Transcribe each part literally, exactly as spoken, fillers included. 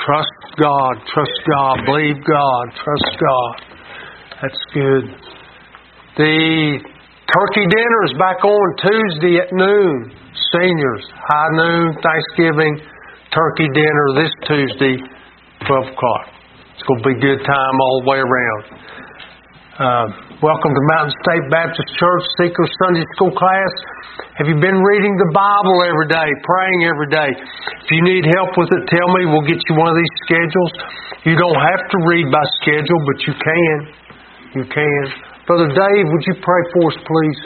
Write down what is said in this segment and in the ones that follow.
Trust God. Trust God. Believe God. Trust God. That's good. The turkey dinner is back on Tuesday at noon. Seniors, high noon, Thanksgiving, turkey dinner this Tuesday, twelve o'clock. It's going to be a good time all the way around. Uh, welcome to Mountain State Baptist Church Seeker Sunday School class. Have you been reading the Bible every day, praying every day? If you need help with it, tell me. We'll get you one of these schedules. You don't have to read by schedule, but you can. You can. Brother Dave, would you pray for us, please?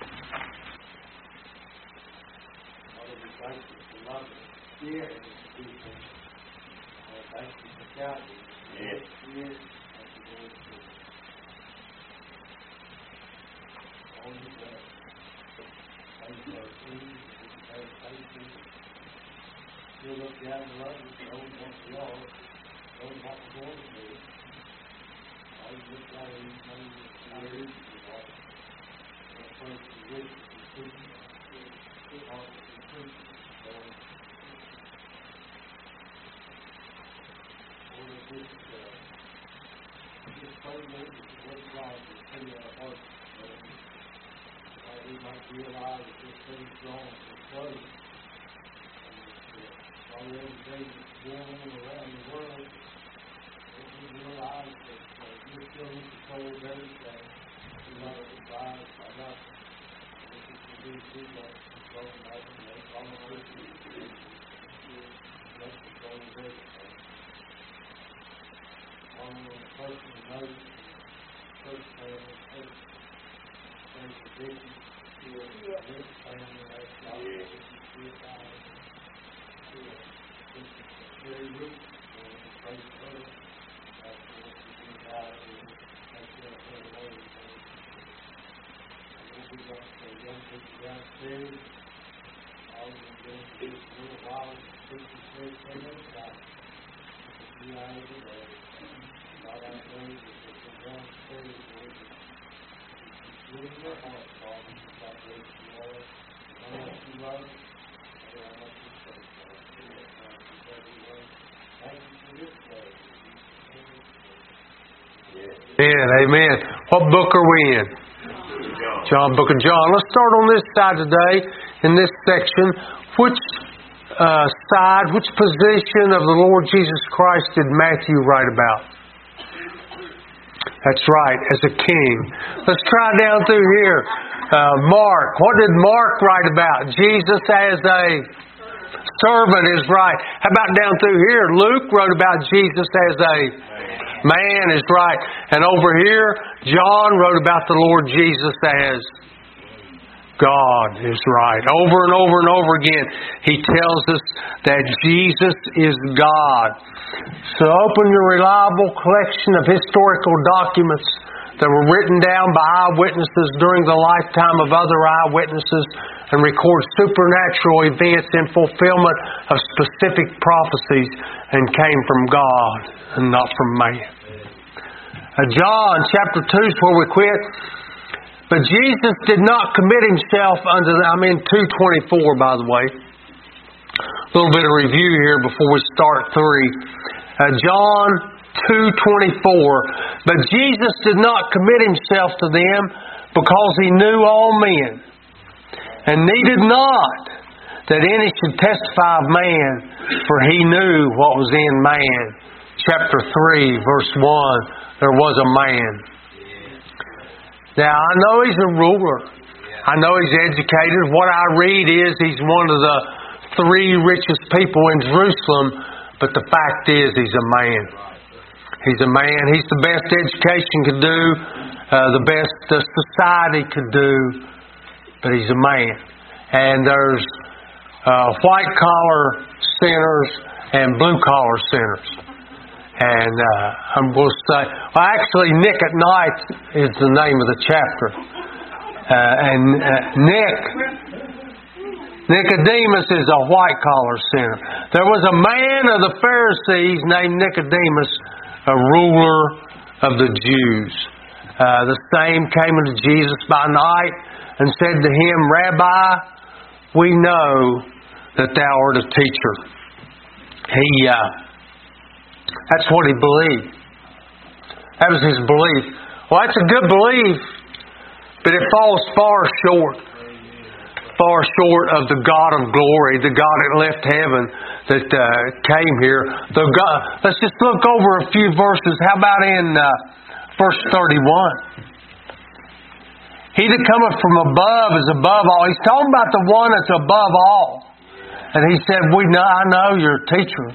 Amen. Amen. What book are we in? John, book of John. Let's start on this side today, in this section. Which uh, side, which position of the Lord Jesus Christ did Matthew write about? That's right, as a king. Let's try down through here. Uh, Mark. What did Mark write about? Jesus as a servant is right. How about down through here? Luke wrote about Jesus as a man is right. And over here, John wrote about the Lord Jesus as God is right. Over and over and over again, he tells us that Jesus is God. So open your reliable collection of historical documents that were written down by eyewitnesses during the lifetime of other eyewitnesses and record supernatural events in fulfillment of specific prophecies and came from God and not from man. Uh, John chapter two is where we quit. But Jesus did not commit himself unto the, I'm in two twenty-four, by the way. A little bit of review here before we start three. Uh, John two twenty-four. But Jesus did not commit himself to them because he knew all men, and needed not that any should testify of man, for he knew what was in man. Chapter three, verse one. There was a man. Now, I know he's a ruler. I know he's educated. What I read is he's one of the three richest people in Jerusalem, but the fact is he's a man. He's a man. He's the best education could do, uh, the best the society could do, but he's a man. And there's uh, white-collar sinners and blue-collar sinners. And uh, I'm going to say, well, actually, Nick at Night is the name of the chapter. Uh, and uh, Nick, Nicodemus is a white-collar sinner. There was a man of the Pharisees named Nicodemus, a ruler of the Jews. Uh, the same came unto Jesus by night and said to him, Rabbi, we know that thou art a teacher. He... Uh, That's what he believed. That was his belief. Well, that's a good belief, but it falls far short. Far short of the God of glory, the God that left heaven, that uh, came here. The God, let's just look over a few verses. How about in uh, verse thirty-one? He that cometh from above is above all. He's talking about the one that's above all. And he said, "We know, I know you're a teacher.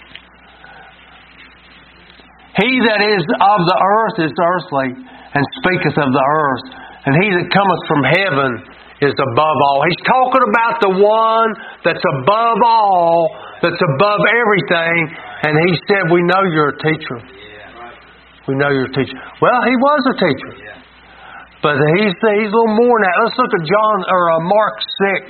He that is of the earth is earthly, and speaketh of the earth. And he that cometh from heaven is above all." He's talking about the one that's above all, that's above everything. And he said, "We know you're a teacher. We know you're a teacher." Well, he was a teacher. But he's, he's a little more than that. Let's look at John or uh, Mark six.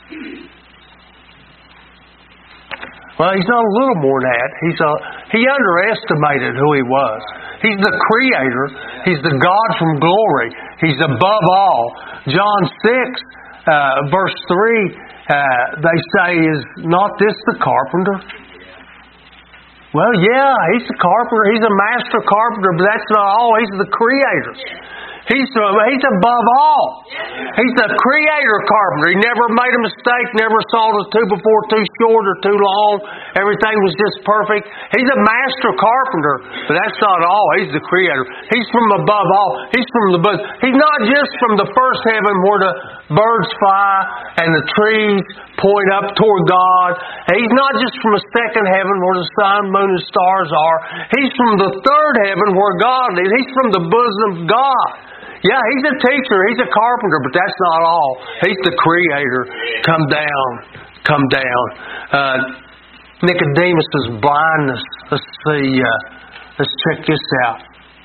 Well, he's not a little more than that. He's a, he underestimated who he was. He's the Creator. He's the God from glory. He's above all. John six, uh, verse three, uh, they say, "Is not this the carpenter?" Well, yeah, he's the carpenter. He's a master carpenter, but that's not all. He's the Creator. He's, he's above all. He's the Creator carpenter. He never made a mistake, never sawed a two before too short or too long. Everything was just perfect. He's a master carpenter, but that's not all. He's the Creator. He's from above all. He's from the above. He's not just from the first heaven where the birds fly and the trees point up toward God. He's not just from a second heaven where the sun, moon, and stars are. He's from the third heaven where God is. He's from the bosom of God. Yeah, he's a teacher, he's a carpenter, but that's not all. He's the Creator. Come down, come down. Uh, Nicodemus' blindness. Let's see. Uh, let's check this out.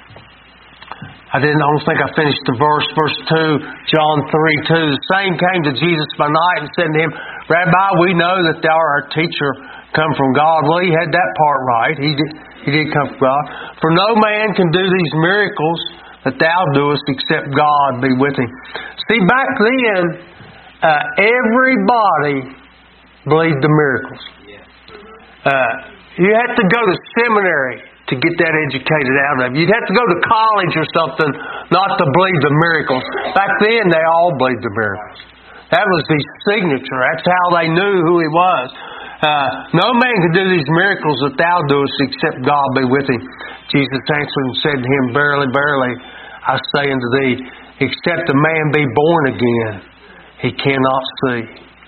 I didn't. I don't think I finished the verse. Verse two, John three two. The same came to Jesus by night and said to him, "Rabbi, we know that thou art a teacher come from God." Well, he had that part right. He did. He did come from God. For no man can do these miracles that thou doest, except God be with him. See, back then, uh, everybody believed the miracles. Uh, you had to go to seminary to get that educated out of you. You'd have to go to college or something not to believe the miracles. Back then, they all believed the miracles. That was his signature. That's how they knew who he was. Uh, no man can do these miracles that thou doest, except God be with him. Jesus answered and said to him, "Verily, verily, I say unto thee, except a man be born again, he cannot see."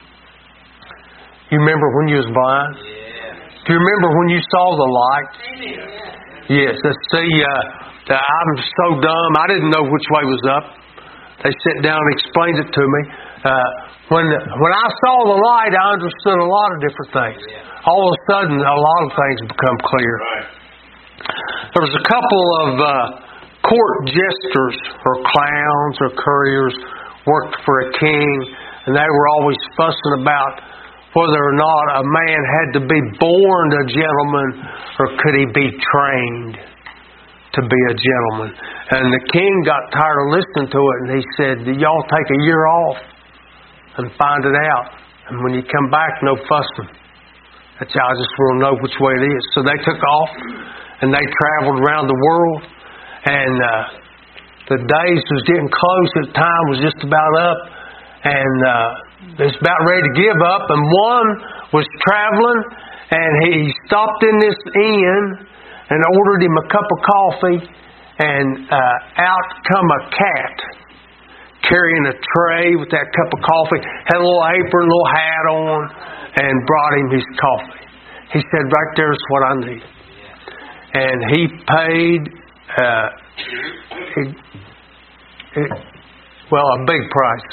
You remember when you was blind? Do you remember when you saw the light? Yes. Let's see. Uh, I'm so dumb. I didn't know which way was up. They sat down and explained it to me. Uh, when when I saw the light, I understood a lot of different things. All of a sudden, a lot of things become clear. There was a couple of uh, court jesters or clowns or couriers worked for a king, and they were always fussing about whether or not a man had to be born a gentleman or could he be trained to be a gentleman. And the king got tired of listening to it, and he said, "Y'all take a year off and find it out. And when you come back, no fussing. That's how I just want to know which way it is." So they took off, and they traveled around the world. And uh, the days was getting close. The time was just about up. And uh, they was about ready to give up. And one was traveling, and he stopped in this inn and ordered him a cup of coffee. And uh, out come a cat carrying a tray with that cup of coffee. Had a little apron, a little hat on, and brought him his coffee. He said, "Right there's what I need." And he paid... Uh, it, it, well, a big price.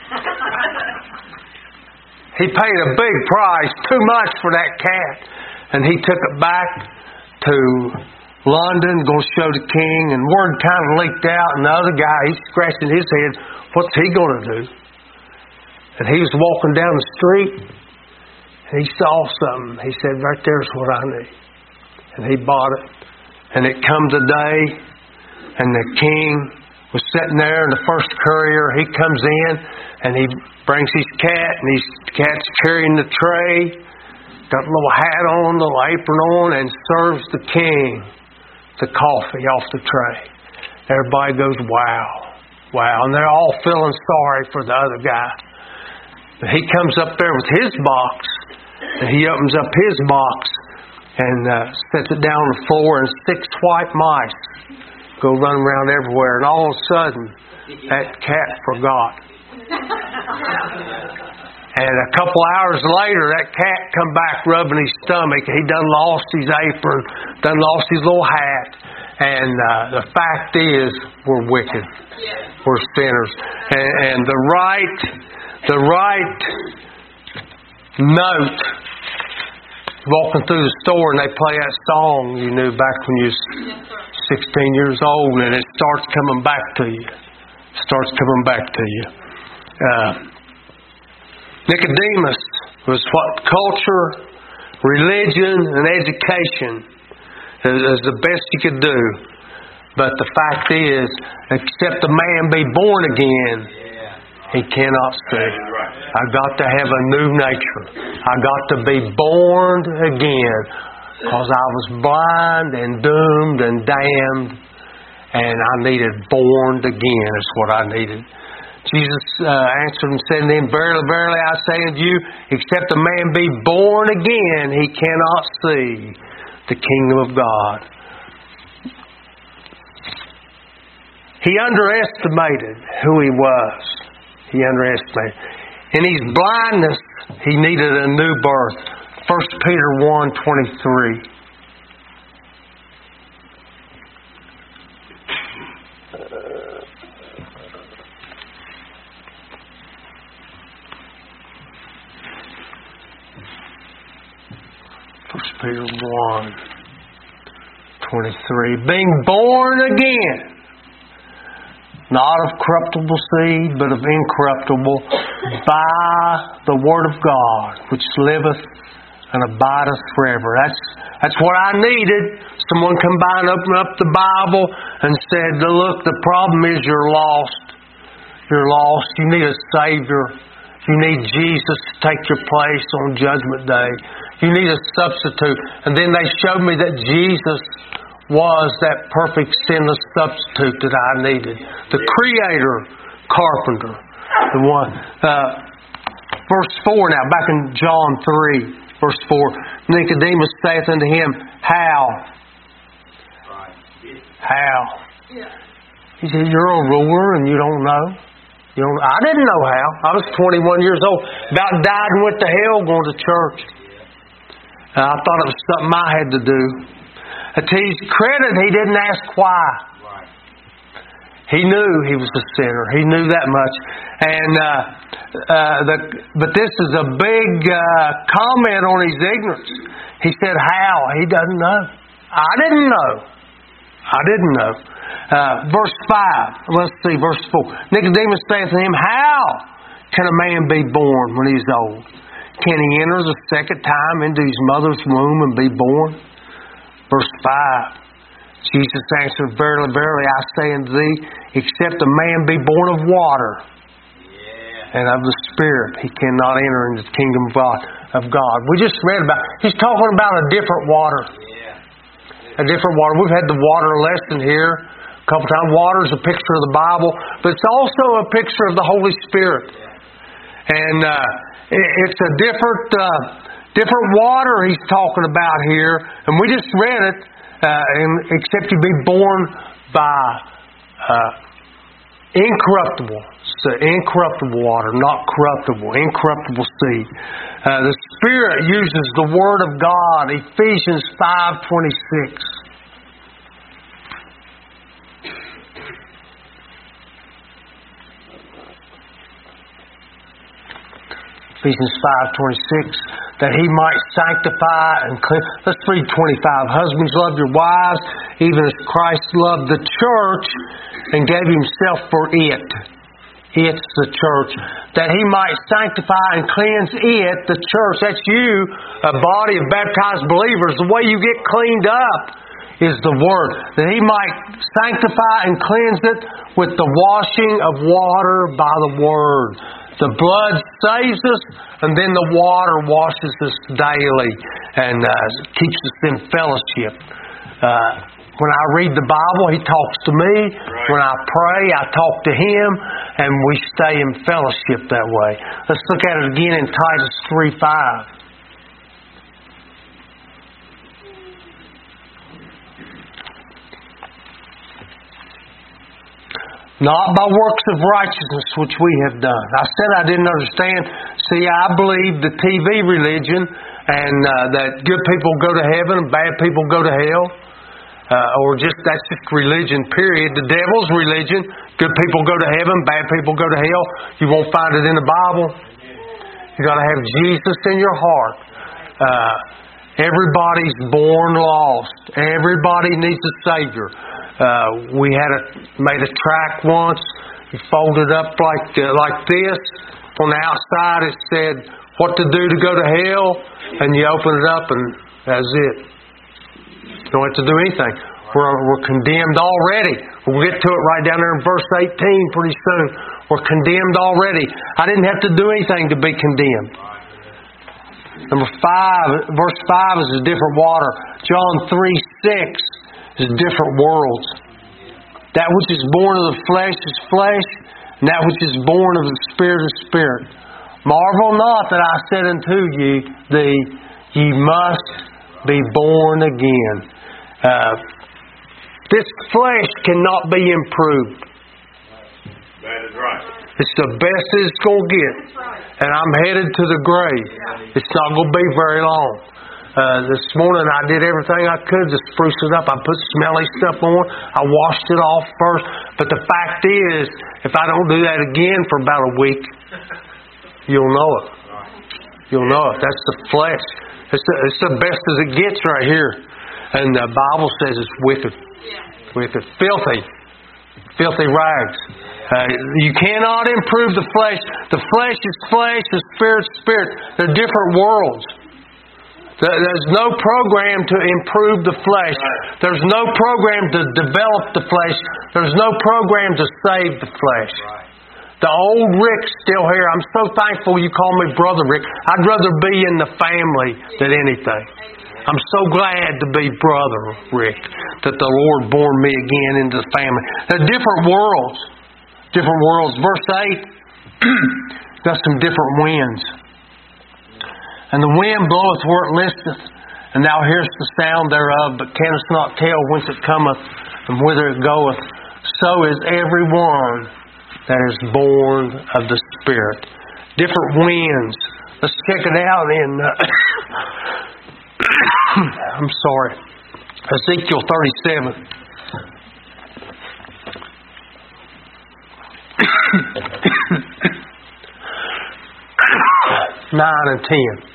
He paid a big price, too much for that cat. And he took it back to London, going to show the king, and word kind of leaked out, and the other guy, he's scratching his head, what's he going to do? And he was walking down the street, and he saw something. He said, "Right there's what I need." And he bought it. And it come today, and the king was sitting there, and the first courier, he comes in, and he brings his cat, and his cat's carrying the tray got a little hat on, a little apron on, and serves the king the coffee off the tray. Everybody goes, wow, wow. And they're all feeling sorry for the other guy. But he comes up there with his box, and he opens up his box and uh, sets it down on the floor, and six white mice go running around everywhere. And all of a sudden, that cat forgot. And a couple hours later, that cat come back rubbing his stomach. He done lost his apron, done lost his little hat. And uh, the fact is, we're wicked. We're sinners. And, and the right, the right note, walking through the store and they play that song you knew back when you was sixteen years old, and it starts coming back to you. Starts coming back to you. Uh, Nicodemus was what culture, religion, and education is, is the best you could do. But the fact is, except a man be born again, he cannot see. I got to have a new nature. I got to be born again, because I was blind and doomed and damned, and I needed born again is what I needed. Jesus uh, answered and said to him, Verily, verily, I say unto you, except a man be born again, he cannot see the kingdom of God. He underestimated who he was. He underestimated. In his blindness, he needed a new birth. First Peter one twenty-three. First Peter one twenty-three. Being born again, not of corruptible seed, but of incorruptible, by the word of God, which liveth and abideth forever. That's that's what I needed. Someone come by and open up the Bible and said, look, the problem is you're lost. You're lost. You need a Savior. You need Jesus to take your place on Judgment Day. You need a substitute. And then they showed me that Jesus was that perfect sinless substitute that I needed. The Creator, Carpenter. The one. Uh, verse four now, back in John three, verse four. Nicodemus saith unto him, How? How? He said, you're a ruler and you don't know? You don't, I didn't know how. I was twenty-one years old. About died and went to hell going to church. Uh, I thought it was something I had to do. To his credit, he didn't ask why. He knew he was a sinner. He knew that much. And uh, uh, the, but this is a big uh, comment on his ignorance. He said, how? He doesn't know. I didn't know. I didn't know. Uh, verse five. Let's see, verse four. Nicodemus saith to him, How can a man be born when he's old? Can he enter the second time into his mother's womb and be born? Verse five. Jesus answered, Verily, verily, I say unto thee, except a man be born of water yeah. and of the Spirit, he cannot enter into the kingdom of God. Of God. We just read about, he's talking about a different water. Yeah. A different water. We've had the water lesson here a couple times. Water is a picture of the Bible, but it's also a picture of the Holy Spirit. Yeah. And uh, it's a different, uh, different water he's talking about here, and we just read it. Uh, and except you be born by uh, incorruptible, so incorruptible water, not corruptible, incorruptible seed. Uh, the Spirit uses the Word of God, Ephesians five twenty-six. Ephesians five twenty-six, that he might sanctify and cleanse. Let's read twenty-five. Husbands, love your wives, even as Christ loved the church and gave himself for it. It's the church. That he might sanctify and cleanse it, the church. That's you, a body of baptized believers. The way you get cleaned up is the Word. That he might sanctify and cleanse it with the washing of water by the Word. The blood saves us, and then the water washes us daily and uh, keeps us in fellowship. Uh, when I read the Bible, He talks to me. Right. When I pray, I talk to Him, and we stay in fellowship that way. Let's look at it again in Titus three five. Not by works of righteousness which we have done. I said I didn't understand. See, I believe the T V religion and uh, that good people go to heaven and bad people go to hell. Uh, or just that's just religion, period. The devil's religion. Good people go to heaven, bad people go to hell. You won't find it in the Bible. You've got to have Jesus in your heart. Uh, everybody's born lost. Everybody needs a Savior. Uh, we had a made a track once. We folded up like uh, like this. On the outside it said what to do to go to hell, and you open it up and that's it. You don't have to do anything. We're, we're condemned already. We'll get to it right down there in verse eighteen pretty soon. We're condemned already. I didn't have to do anything to be condemned. Number five, verse five is a different water. John three six. Is different worlds. That which is born of the flesh is flesh, and that which is born of the Spirit is spirit. Marvel not that I said unto ye, thee, ye must be born again. Uh, this flesh cannot be improved. That is right. It's the best it's going to get. And I'm headed to the grave. It's not going to be very long. Uh, this morning I did everything I could to spruce it up. I put smelly stuff on. I washed it off first. But the fact is, if I don't do that again for about a week, you'll know it. You'll know it. That's the flesh. It's the, it's the best as it gets right here. And the Bible says it's wicked. Wicked. Filthy. Filthy rags. Uh, you cannot improve the flesh. The flesh is flesh. The spirit is spirit. They're different worlds. There's no program to improve the flesh. There's no program to develop the flesh. There's no program to save the flesh. The old Rick's still here. I'm so thankful you call me Brother Rick. I'd rather be in the family than anything. I'm so glad to be Brother Rick, that the Lord born me again into the family. They're different worlds. Different worlds. Verse eight, got some different winds. And the wind bloweth where it listeth, and thou hearest the sound thereof, but canst not tell whence it cometh and whither it goeth. So is every one that is born of the Spirit. Different winds. Let's check it out in, uh, I'm sorry, Ezekiel thirty-seven. nine and ten.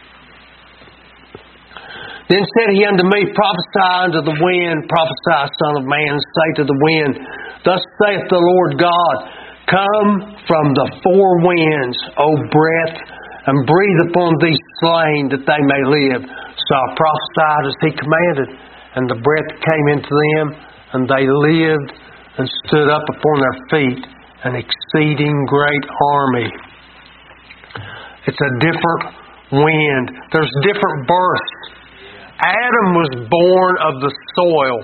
Then said he unto me, prophesy unto the wind, prophesy, son of man, say to the wind, thus saith the Lord God, come from the four winds, O breath, and breathe upon these slain that they may live. So I prophesied as he commanded, and the breath came into them, and they lived and stood up upon their feet, an exceeding great army. It's a different wind. There's different births. Adam was born of the soil,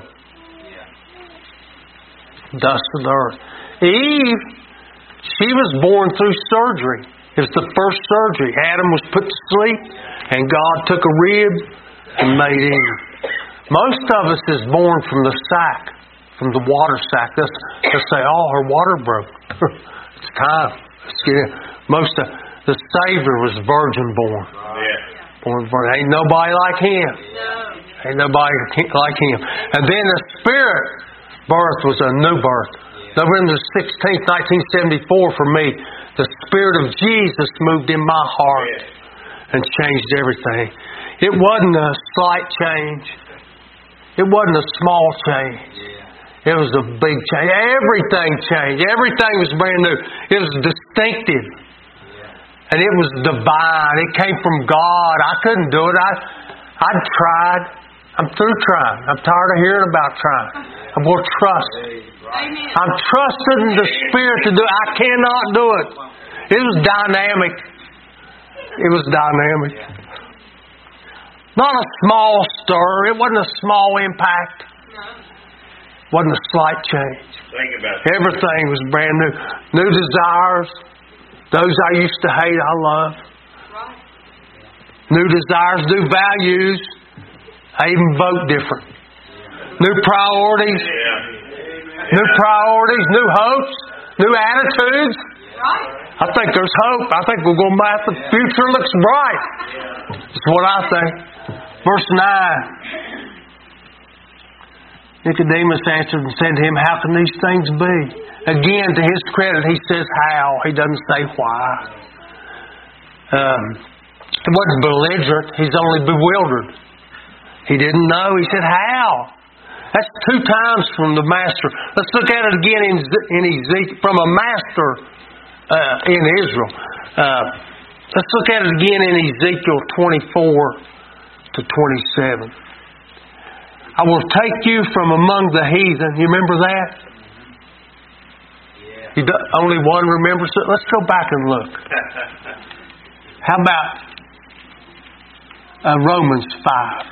dust of the earth. Eve, she was born through surgery. It was the first surgery. Adam was put to sleep, and God took a rib and made Eve. Most of us is born from the sack, from the water sack. Let's, let's say, oh, her water broke. It's time. Let's get in. Most of the Savior was virgin born. Yeah. Born virgin. Ain't nobody like Him. No. Ain't nobody like Him. And then the Spirit birth was a new birth. November sixteenth, nineteen seventy-four for me, the Spirit of Jesus moved in my heart and changed everything. It wasn't a slight change. It wasn't a small change. It was a big change. Everything changed. Everything was brand new. It was distinctive. And it was divine. It came from God. I couldn't do it. I, I'd tried. I'm through trying. I'm tired of hearing about trying. I'm going to trust. I'm trusting the Spirit to do it. I cannot do it. It was dynamic. It was dynamic. Not a small stir. It wasn't a small impact. It wasn't a slight change. Think about it. Everything was brand new. New desires. Those I used to hate, I love. New desires, new values. I even vote different. New priorities. Yeah. New priorities, new hopes, new attitudes. I think there's hope. I think we're going back. The future looks bright. That's what I think. Verse nine. Nicodemus answered and said to him, how can these things be? Again, to his credit, he says how. He doesn't say why. Um, he wasn't belligerent. He's only bewildered. He didn't know. He said, how? That's two times from the master. Let's look at it again in, in Ezekiel, from a master uh, in Israel. Uh, let's look at it again in Ezekiel twenty-four to twenty-seven. I will take you from among the heathen. You remember that? You do, only one remembers it. Let's go back and look. How about uh, Romans five?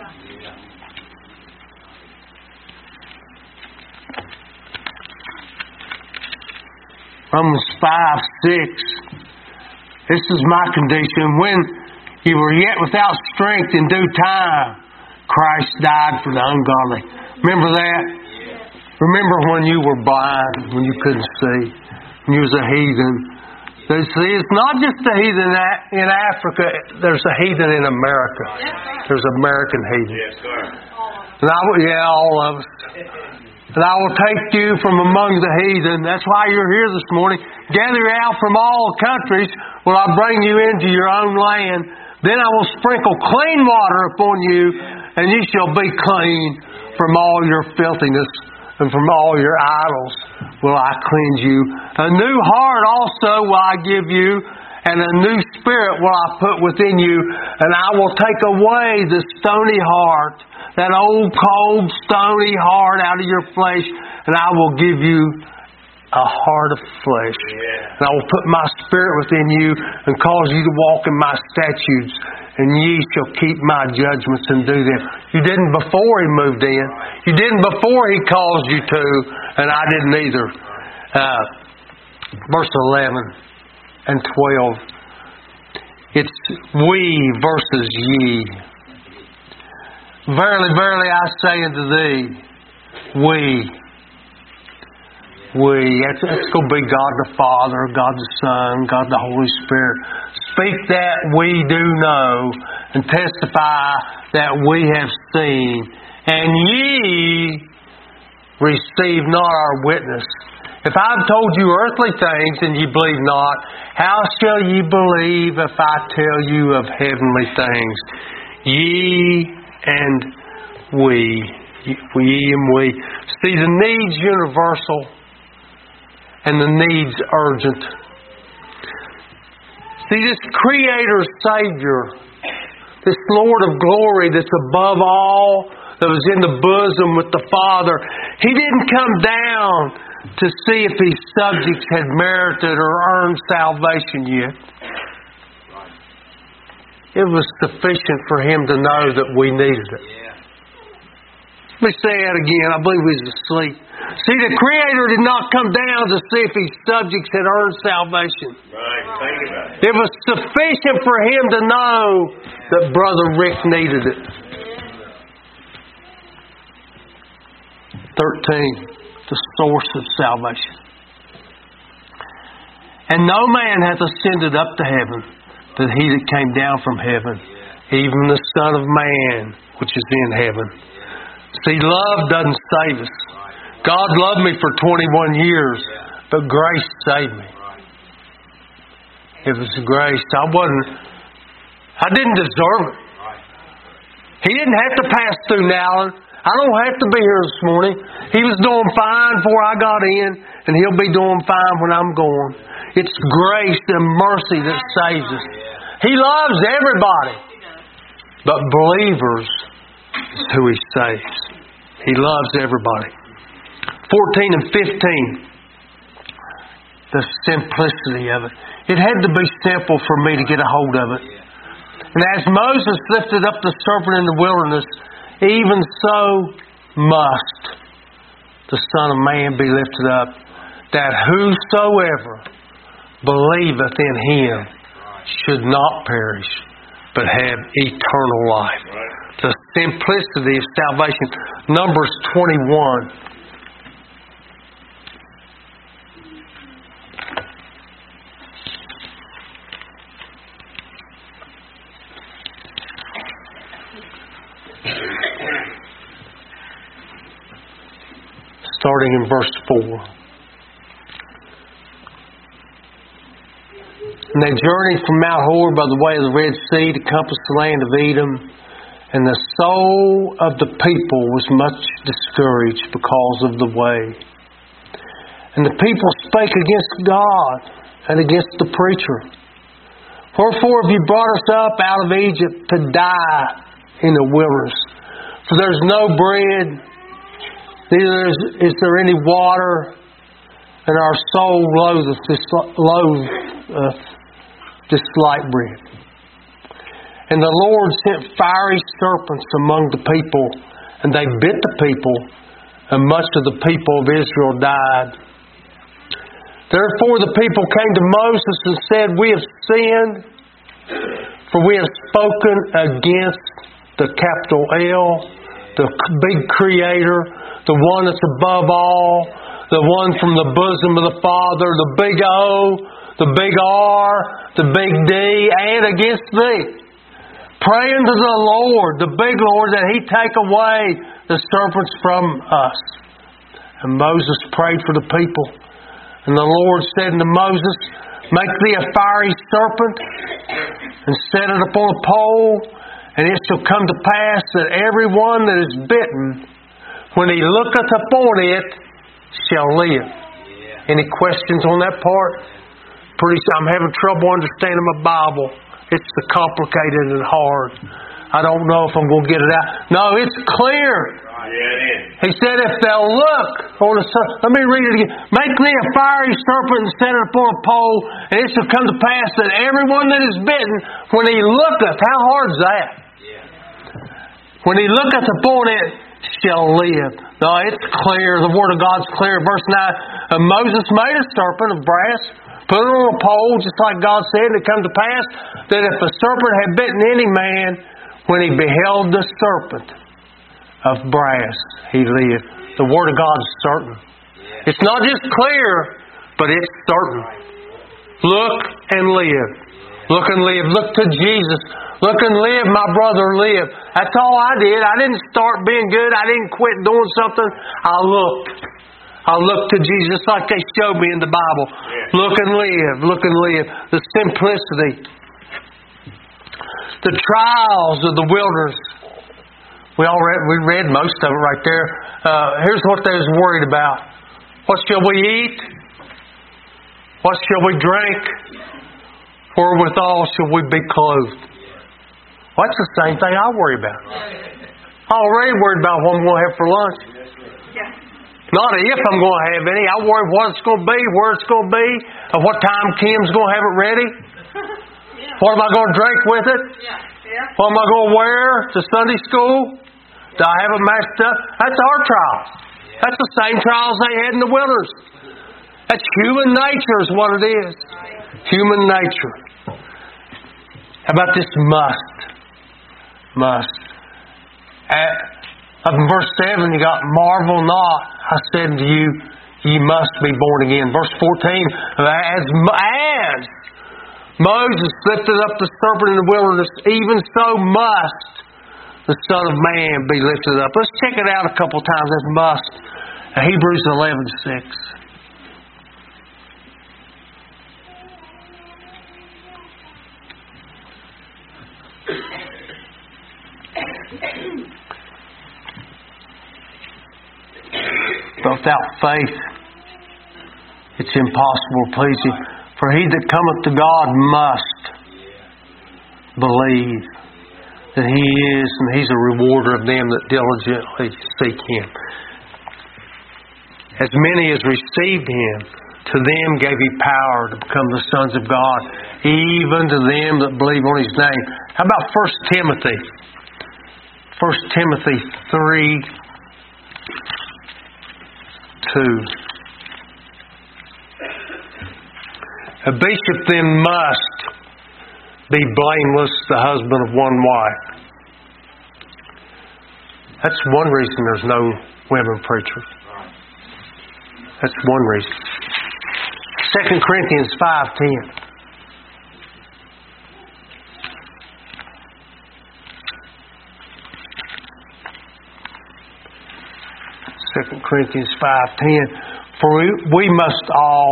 Romans five, six. This is my condition. When you were yet without strength in due time, Christ died for the ungodly. Remember that? Remember when you were blind, when you couldn't see, when you was a heathen. See, it's not just the heathen in Africa. There's a heathen in America. There's American heathen. Yes, sir. And I, yeah, all of us. And I will take you from among the heathen. That's why you're here this morning. Gather you out from all countries. Will I bring you into your own land? Then I will sprinkle clean water upon you, and you shall be clean from all your filthiness and from all your idols will I cleanse you. A new heart also will I give you, and a new spirit will I put within you, and I will take away the stony heart, that old, cold, stony heart out of your flesh, and I will give you a heart of flesh. Yeah. And I will put my spirit within you and cause you to walk in my statutes, and ye shall keep my judgments and do them. You didn't before he moved in. You didn't before he caused you to, and I didn't either. Uh, verse eleven and twelve. It's we versus ye. Verily, verily, I say unto thee, we. We. That's, that's going to be God the Father, God the Son, God the Holy Spirit. Speak that we do know and testify that we have seen. And ye receive not our witness. If I've told you earthly things and ye believe not, how shall ye believe if I tell you of heavenly things? Ye and we. We and we. See, the need's universal and the need's urgent. See, this Creator Savior, this Lord of glory that's above all, that was in the bosom with the Father, He didn't come down to see if His subjects had merited or earned salvation yet. It was sufficient for Him to know that we needed it. Let me say that again. I believe He was asleep. See, the Creator did not come down to see if His subjects had earned salvation. Right. Think about it. It was sufficient for Him to know that Brother Rick needed it. thirteen. The source of salvation. And no man hath ascended up to heaven, but He that came down from heaven, even the Son of Man, which is in heaven. See, love doesn't save us. God loved me for twenty-one years, but grace saved me. It was grace. I wasn't, I didn't deserve it. He didn't have to pass through Nowlan. I don't have to be here this morning. He was doing fine before I got in, and He'll be doing fine when I'm gone. It's grace and mercy that saves us. He loves everybody, but believers is who He saves. He loves everybody. fourteen and fifteen. the simplicity of it. It had to be simple for me to get a hold of it. And as Moses lifted up the serpent in the wilderness, even so must the Son of Man be lifted up, that whosoever believeth in Him should not perish, but have eternal life. The simplicity of salvation. Numbers twenty-one. Starting in verse four. And they journeyed from Mount Hor by the way of the Red Sea to compass the land of Edom. And the soul of the people was much discouraged because of the way. And the people spake against God and against the preacher. Wherefore have you brought us up out of Egypt to die in the wilderness? For there's no bread, neither is, is there any water, and our soul loatheth this, loatheth this light bread. And the Lord sent fiery serpents among the people, and they bit the people, and much of the people of Israel died. Therefore the people came to Moses and said, We have sinned, for we have spoken against the capital L, the big Creator, the one that's above all, the one from the bosom of the Father, the big O, the big R, the big D, and against thee. Pray unto the Lord, the big Lord, that He take away the serpents from us. And Moses prayed for the people. And the Lord said unto Moses, Make thee a fiery serpent, and set it upon a pole, and it shall come to pass that every one that is bitten, when he looketh upon it, shall live. Yeah. Any questions on that part? Pretty soon, I'm having trouble understanding my Bible. It's the complicated and hard. I don't know if I'm going to get it out. No, it's clear. Yeah, it is. He said, if they'll look on the sun, let me read it again. Make thee a fiery serpent and set it upon a pole, and it shall come to pass that everyone that is bitten, when he looketh, how hard is that? Yeah. When he looketh upon it, shall live. No, it's clear. The Word of God's clear. Verse nine, and Moses made a serpent of brass, put it on a pole, just like God said, and it come to pass that if a serpent had bitten any man, when he beheld the serpent of brass, he lived. The Word of God is certain. It's not just clear, but it's certain. Look and live. Look and live. Look to Jesus. Look and live, my brother, live. That's all I did. I didn't start being good. I didn't quit doing something. I looked. I looked to Jesus like they showed me in the Bible. Look and live. Look and live. The simplicity. The trials of the wilderness. We all read, we read most of it right there. Uh, here's what they was worried about. What shall we eat? What shall we drink? Wherewithal shall we be clothed? Well, that's the same thing I worry about. I already worried about what I'm going to have for lunch. Not if I'm going to have any. I worry what it's going to be, where it's going to be, and what time Kim's going to have it ready. What am I going to drink with it? What am I going to wear to Sunday school? Do I have it matched up? That's our trials. That's the same trials they had in the wilderness. That's human nature is what it is. Human nature. How about this must? Must. At, up in verse seven, you got marvel not. I said to you, ye must be born again. Verse fourteen, as, as Moses lifted up the serpent in the wilderness, even so must the Son of Man be lifted up. Let's check it out a couple times. That must. Hebrews eleven six. But without faith, it's impossible to please Him. For he that cometh to God must believe that He is, and He's a rewarder of them that diligently seek Him. As many as received Him, To them gave He power to become the sons of God, even to them that believe on His name. How about First Timothy? First Timothy three, two. A bishop then must be blameless, the husband of one wife. That's one reason there's no women preachers. That's one reason. Second Corinthians five ten. Second Corinthians five ten. For we, we must all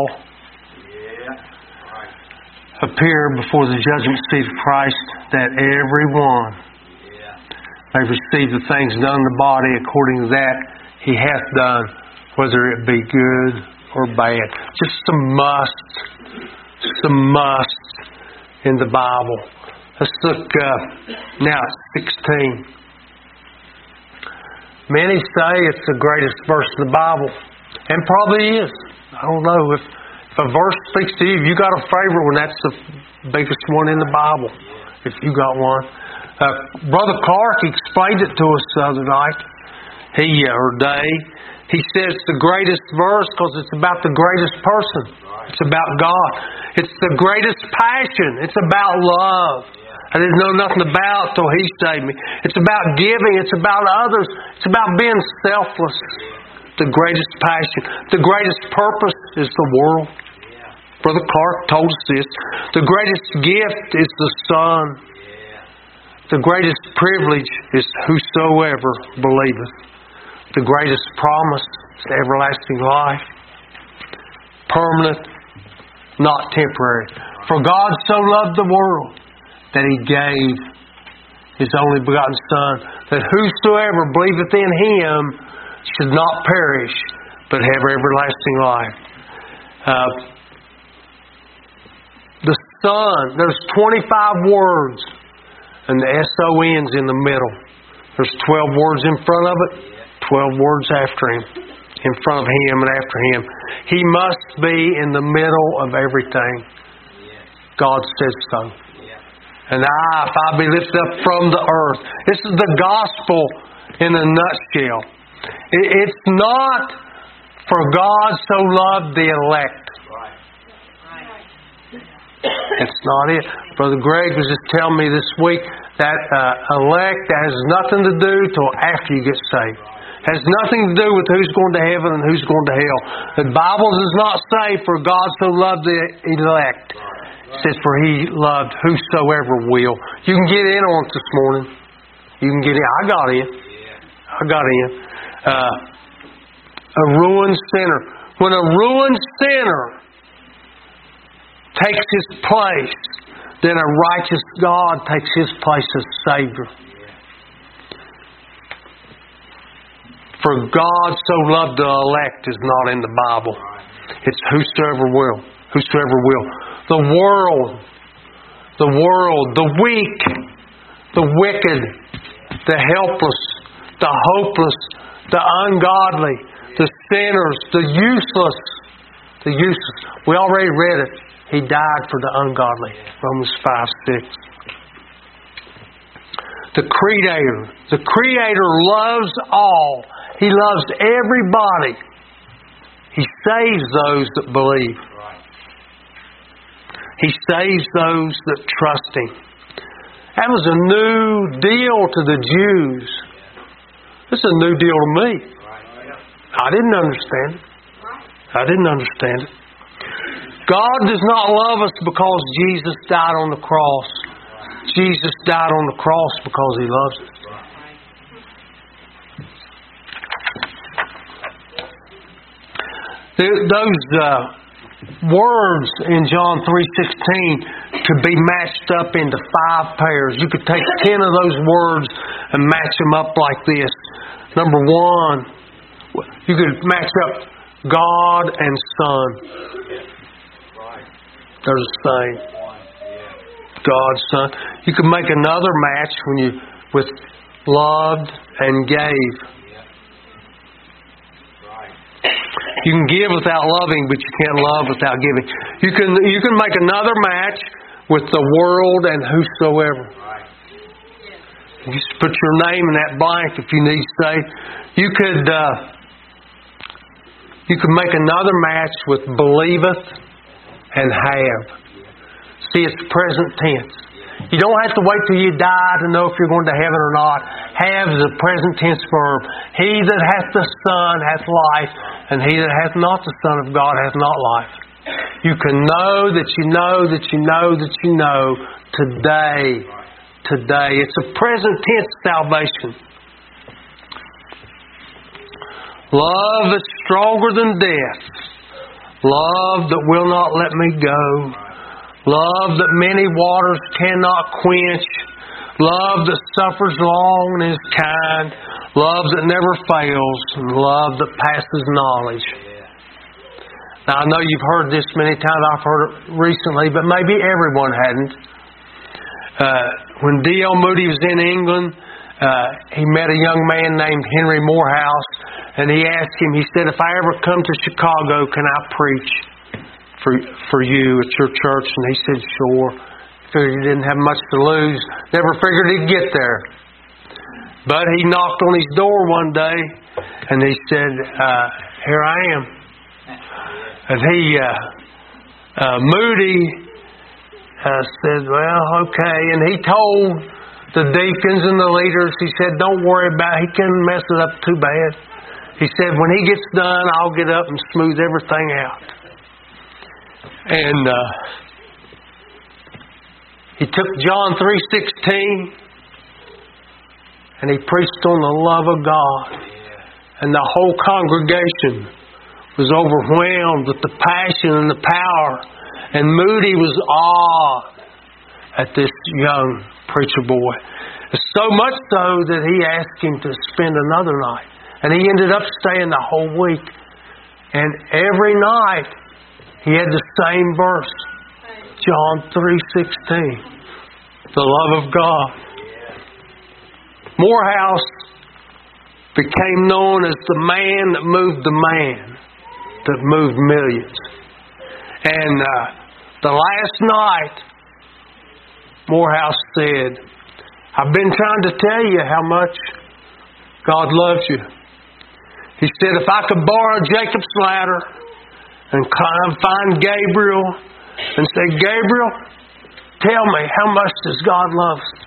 appear before the judgment seat of Christ, that everyone may receive the things done in the body according to that he hath done, whether it be good or bad. Just some musts, some musts in the Bible. Let's look uh, now at sixteen. Many say it's the greatest verse in the Bible, and probably is. I don't know if, if a verse speaks to you. If you got a favorite one, that's the biggest one in the Bible. If you got one, uh, Brother Clark explained it to us the other night. He uh, or day. He says it's the greatest verse because it's about the greatest person. It's about God. It's the greatest passion. It's about love. I didn't know nothing about till He saved me. It's about giving. It's about others. It's about being selfless. The greatest passion. The greatest purpose is the world. Brother Clark told us this. The greatest gift is the Son. The greatest privilege is whosoever believeth. The greatest promise is everlasting life. Permanent, not temporary. For God so loved the world that He gave His only begotten Son, that whosoever believeth in Him should not perish, but have everlasting life. Uh, the Son, there's twenty-five words, and the S O N's in the middle. There's twelve words in front of it, twelve words after Him, in front of Him and after Him. He must be in the middle of everything. God says so. And I, if I be lifted up from the earth. This is the gospel in a nutshell. It's not for God so loved the elect. It's not it. Brother Greg was just telling me this week that uh, elect has nothing to do till after you get saved. Has nothing to do with who's going to heaven and who's going to hell. The Bible does not say for God so loved the elect. It says, for He loved whosoever will. You can get in on it this morning. You can get in. I got in. I got in. Uh, a ruined sinner. When a ruined sinner takes his place, then a righteous God takes His place as Savior. For God so loved the elect is not in the Bible. It's whosoever will. Whosoever will. The world, the world, the weak, the wicked, the helpless, the hopeless, the ungodly, the sinners, the useless, the useless. We already read it. He died for the ungodly. Romans five six. The Creator. The Creator loves all. He loves everybody. He saves those that believe. He saves those that trust Him. That was a new deal to the Jews. This is a new deal to me. I didn't understand it. I didn't understand it. God does not love us because Jesus died on the cross. Jesus died on the cross because He loves us. Those uh, words in John three sixteen could be matched up into five pairs. You could take ten of those words and match them up like this. Number one, you could match up God and Son. They're the same. God, Son. You could make another match when you with loved and gave. You can give without loving, but you can't love without giving. You can you can make another match with the world and whosoever. You just put your name in that blank if you need to say. You could uh, you could make another match with believeth and have. See, it's present tense. You don't have to wait till you die to know if you're going to heaven or not. Have is a present tense verb. He that hath the Son hath life, and he that hath not the Son of God hath not life. You can know that you know that you know that you know today. Today. It's a present tense salvation. Love is stronger than death. Love that will not let me go. Love that many waters cannot quench. Love that suffers long and is kind. Love that never fails. And love that passes knowledge. Now, I know you've heard this many times. I've heard it recently, but maybe everyone hadn't. Uh, when D L Moody was in England, uh, he met a young man named Henry Morehouse, and he asked him, he said, if I ever come to Chicago, can I preach for for you at your church? And he said, sure. Figured he didn't have much to lose. Never figured he'd get there. But he knocked on his door one day, and he said, uh, here I am. And he, uh, uh, Moody uh, said, well, okay. And he told the deacons and the leaders, he said, don't worry about it. He can't mess it up too bad. He said, when he gets done, I'll get up and smooth everything out. And uh, he took John three sixteen and he preached on the love of God. And the whole congregation was overwhelmed with the passion and the power. And Moody was awed at this young preacher boy. So much so that he asked him to spend another night. And he ended up staying the whole week. And every night he had the same verse. John three sixteen. The love of God. Morehouse became known as the man that moved the man that moved millions. And uh, the last night, Morehouse said, I've been trying to tell you how much God loves you. He said, if I could borrow Jacob's ladder and find Gabriel and say, Gabriel, tell me, how much does God love us?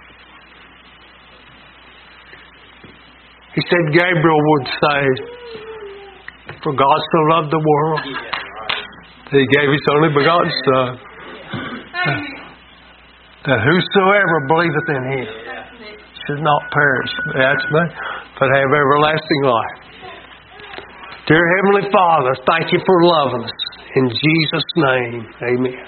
He said Gabriel would say, for God so loved the world that He gave His only begotten Son, that whosoever believeth in Him should not perish, that's me, but have everlasting life. Dear Heavenly Father, thank you for loving us. In Jesus' name, amen.